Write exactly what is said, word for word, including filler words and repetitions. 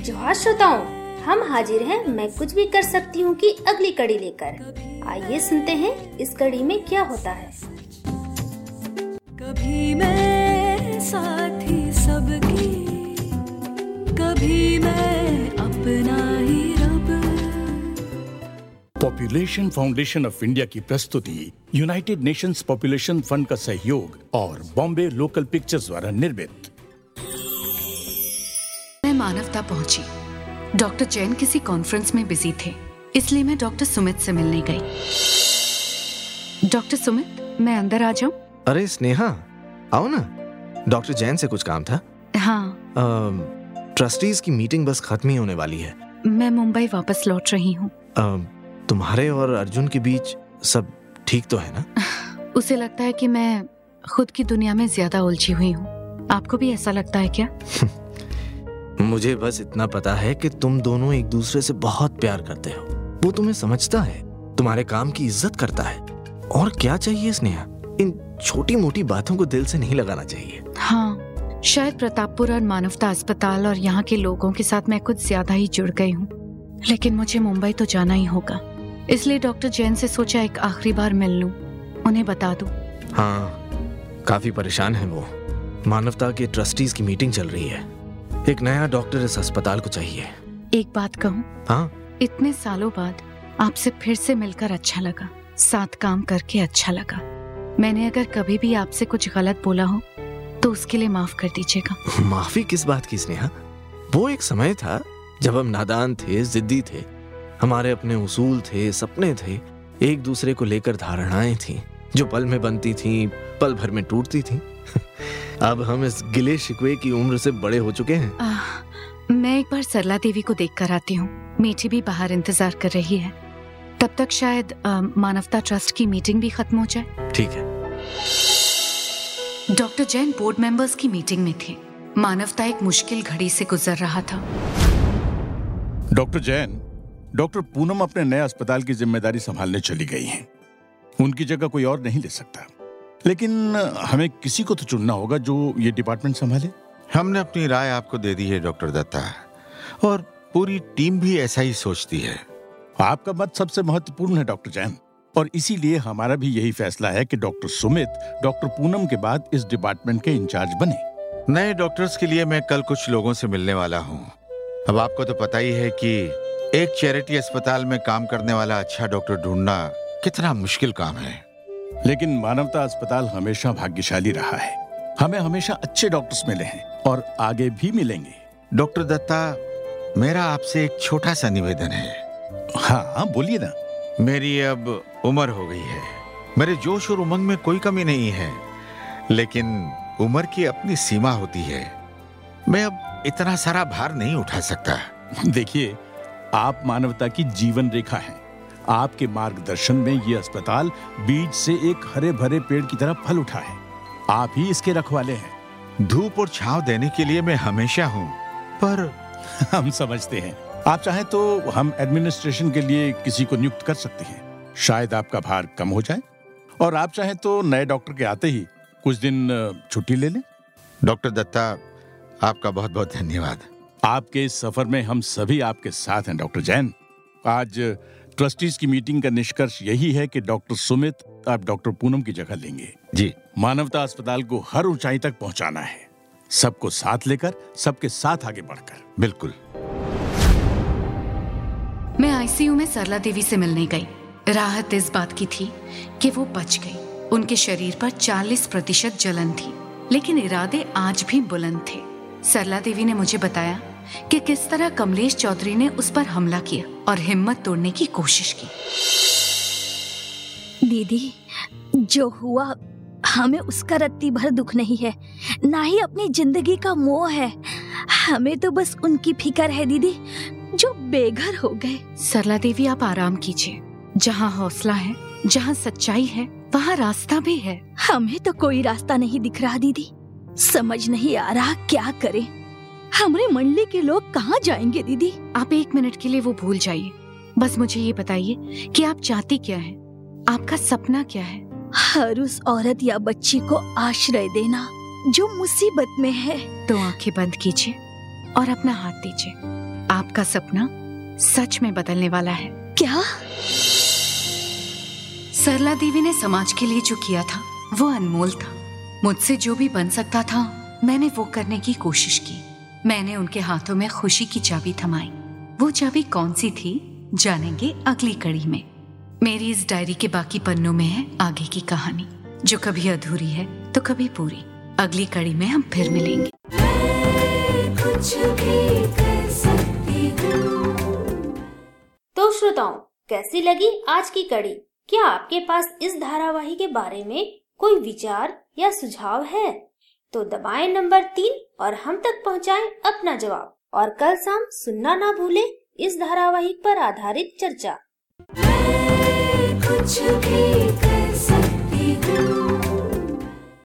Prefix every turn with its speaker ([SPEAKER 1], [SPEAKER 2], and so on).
[SPEAKER 1] जोहार श्रोताओं, हम हाजिर हैं मैं कुछ भी कर सकती हूँ कि अगली कड़ी लेकर। आइए सुनते हैं इस कड़ी में क्या होता है।
[SPEAKER 2] कभी मैं साथी सबकी, कभी मैं अपना ही रब।
[SPEAKER 3] पॉपुलेशन फाउंडेशन ऑफ इंडिया की प्रस्तुति यूनाइटेड नेशंस पॉपुलेशन फंड का सहयोग और बॉम्बे लोकल पिक्चर्स द्वारा निर्मित।
[SPEAKER 4] मैं मानवता पहुंची। डॉक्टर जैन किसी कॉन्फ्रेंस में बिजी थे, इसलिए मैं डॉक्टर सुमित से मिलने गई। डॉक्टर सुमित, मैं अंदर आ जाऊं?
[SPEAKER 5] अरे स्नेहा, आओ ना। डॉक्टर जैन से कुछ काम था।
[SPEAKER 4] हाँ।
[SPEAKER 5] ट्रस्टीज की मीटिंग बस खत्म ही होने वाली है।
[SPEAKER 4] मैं मुंबई वापस लौट रही हूँ।
[SPEAKER 5] तुम्हारे और अर्जुन के बीच सब ठीक तो है ना?
[SPEAKER 4] उसे लगता है कि मैं खुद की दुनिया में ज्यादा उलझी हुई हूँ। आपको भी ऐसा लगता है क्या?
[SPEAKER 5] मुझे बस इतना पता है कि तुम दोनों एक दूसरे से बहुत प्यार करते हो। वो तुम्हें समझता है, तुम्हारे काम की इज्जत करता है। और क्या चाहिए स्नेहा? इन छोटी मोटी बातों को दिल से नहीं लगाना चाहिए।
[SPEAKER 4] हाँ, शायद प्रतापपुर और मानवता अस्पताल और यहाँ के लोगों के साथ मैं कुछ ज्यादा ही जुड़ गई हूँ, लेकिन मुझे मुंबई तो जाना ही होगा। इसलिए डॉक्टर जैन से सोचा एक आखिरी बार मिल लूं, उन्हें बता दूं।
[SPEAKER 5] हाँ, काफी परेशान है वो। मानवता के ट्रस्टीज की मीटिंग चल रही है। एक नया डॉक्टर इस अस्पताल को चाहिए।
[SPEAKER 4] एक बात कहूं?
[SPEAKER 5] हाँ।
[SPEAKER 4] इतने सालों बाद आपसे फिर से मिलकर अच्छा लगा, साथ काम करके अच्छा लगा। मैंने अगर कभी भी आपसे कुछ गलत बोला हो तो उसके लिए माफ कर दीजिएगा।
[SPEAKER 5] माफी किस बात की स्नेहा? वो एक समय था जब हम नादान थे, जिद्दी थे। हमारे अपने उसूल थे, सपने थे, एक दूसरे को लेकर धारणाएं थी जो पल में बनती थी, पल भर में टूटती थी। अब हम इस गिले शिकवे की उम्र से बड़े हो चुके हैं।
[SPEAKER 4] आ, मैं एक बार सरला देवी को देख कर आती हूँ। मीठी भी बाहर इंतजार कर रही है। तब तक शायद आ, मानवता ट्रस्ट की मीटिंग भी खत्म हो जाए।
[SPEAKER 5] ठीक है।
[SPEAKER 4] डॉक्टर जैन बोर्ड मेंबर्स की मीटिंग में थे। मानवता एक मुश्किल घड़ी से गुजर रहा था।
[SPEAKER 3] डॉक्टर जैन, डॉक्टर पूनम अपने नए अस्पताल की जिम्मेदारी संभालने चली गई हैं। उनकी जगह कोई और नहीं ले सकता, लेकिन हमें किसी को तो चुनना होगा जो ये डिपार्टमेंट संभाले।
[SPEAKER 6] हमने अपनी राय आपको दे दी है डॉक्टर दत्ता, और पूरी टीम भी ऐसा ही सोचती है।
[SPEAKER 3] आपका मत सबसे महत्वपूर्ण है डॉक्टर जैन, और इसीलिए हमारा भी यही फैसला है कि डॉक्टर सुमित डॉक्टर पूनम के बाद इस डिपार्टमेंट के इंचार्ज बने।
[SPEAKER 6] नए डॉक्टर्स के लिए मैं कल कुछ लोगों से मिलने वाला हूँ। अब आपको तो पता ही है कि एक चैरिटी अस्पताल में काम करने वाला अच्छा डॉक्टर ढूंढना कितना मुश्किल काम है।
[SPEAKER 3] लेकिन मानवता अस्पताल हमेशा भाग्यशाली रहा है। हमें हमेशा अच्छे डॉक्टर्स मिले हैं और आगे भी मिलेंगे।
[SPEAKER 6] डॉक्टर दत्ता, मेरा आपसे एक छोटा सा निवेदन है।
[SPEAKER 3] हाँ, बोलिए ना।
[SPEAKER 6] मेरी अब उम्र हो गई है। मेरे जोश और उमंग में कोई कमी नहीं है, लेकिन उम्र की अपनी सीमा होती है। मैं अब इतना सारा भार नहीं उठा सकता।
[SPEAKER 3] देखिए, आप मानवता की जीवन रेखा हैं। आपके मार्गदर्शन में ये अस्पताल बीज से एक हरे भरे पेड़ की तरह फल उठा है। आप ही इसके रखवाले हैं।
[SPEAKER 6] धूप और छांव देने के लिए मैं हमेशा हूँ, पर
[SPEAKER 3] हम समझते हैं। आप चाहें तो हम एडमिनिस्ट्रेशन के लिए किसी को नियुक्त कर सकते हैं। शायद आपका भार कम हो जाए, और आप चाहें तो नए डॉक्टर के आते ही कुछ दिन छुट्टी ले लें।
[SPEAKER 6] डॉक्टर दत्ता, आपका बहुत बहुत धन्यवाद।
[SPEAKER 3] आपके इस सफर में हम सभी आपके साथ हैं डॉक्टर जैन। आज ट्रस्टीज की मीटिंग का निष्कर्ष यही है कि डॉक्टर सुमित आप डॉक्टर पूनम की जगह लेंगे।
[SPEAKER 6] जी।
[SPEAKER 3] मानवता अस्पताल को हर ऊंचाई तक पहुंचाना है, सबको साथ लेकर, सबके साथ आगे बढ़कर।
[SPEAKER 6] बिल्कुल।
[SPEAKER 4] मैं आईसीयू में सरला देवी से मिलने गई। राहत इस बात की थी कि वो बच गई। उनके शरीर पर चालीस प्रतिशत जलन थी, लेकिन इरादे आज भी बुलंद थे। सरला देवी ने मुझे बताया कि किस तरह कमलेश चौधरी ने उस पर हमला किया और हिम्मत तोड़ने की कोशिश की।
[SPEAKER 7] दीदी, जो हुआ हमें उसका रत्ती भर दुख नहीं है, ना ही अपनी जिंदगी का मोह है। हमें तो बस उनकी फिक्र है दीदी, जो बेघर हो गए।
[SPEAKER 4] सरला देवी, आप आराम कीजिए। जहाँ हौसला है, जहाँ सच्चाई है, वहाँ रास्ता भी है।
[SPEAKER 7] हमें तो कोई रास्ता नहीं दिख रहा दीदी। समझ नहीं आ रहा क्या करें। हमारे मंडली के लोग कहाँ जाएंगे दीदी?
[SPEAKER 4] आप एक मिनट के लिए वो भूल जाइए। बस मुझे ये बताइए कि आप चाहती क्या है, आपका सपना क्या है?
[SPEAKER 7] हर उस औरत या बच्ची को आश्रय देना जो मुसीबत में है।
[SPEAKER 4] तो आंखें बंद कीजिए और अपना हाथ दीजिए। आपका सपना सच में बदलने वाला है।
[SPEAKER 7] क्या?
[SPEAKER 4] सरला देवी ने समाज के लिए जो किया था वो अनमोल था। मुझसे जो भी बन सकता था मैंने वो करने की कोशिश की। मैंने उनके हाथों में खुशी की चाबी थमाई। वो चाबी कौन सी थी जानेंगे अगली कड़ी में। मेरी इस डायरी के बाकी पन्नों में है आगे की कहानी, जो कभी अधूरी है तो कभी पूरी। अगली कड़ी में हम फिर मिलेंगे।
[SPEAKER 2] कुछ भी कर सकती हूँ।
[SPEAKER 1] तो श्रोताओं, कैसी लगी आज की कड़ी? क्या आपके पास इस धारावाहिक के बारे में कोई विचार या सुझाव है? तो दबाएं नंबर तीन और हम तक पहुंचाएं अपना जवाब। और कल शाम सुनना ना भूलें इस धारावाहिक पर आधारित चर्चा।
[SPEAKER 2] कुछ भी कर सकती हूँ।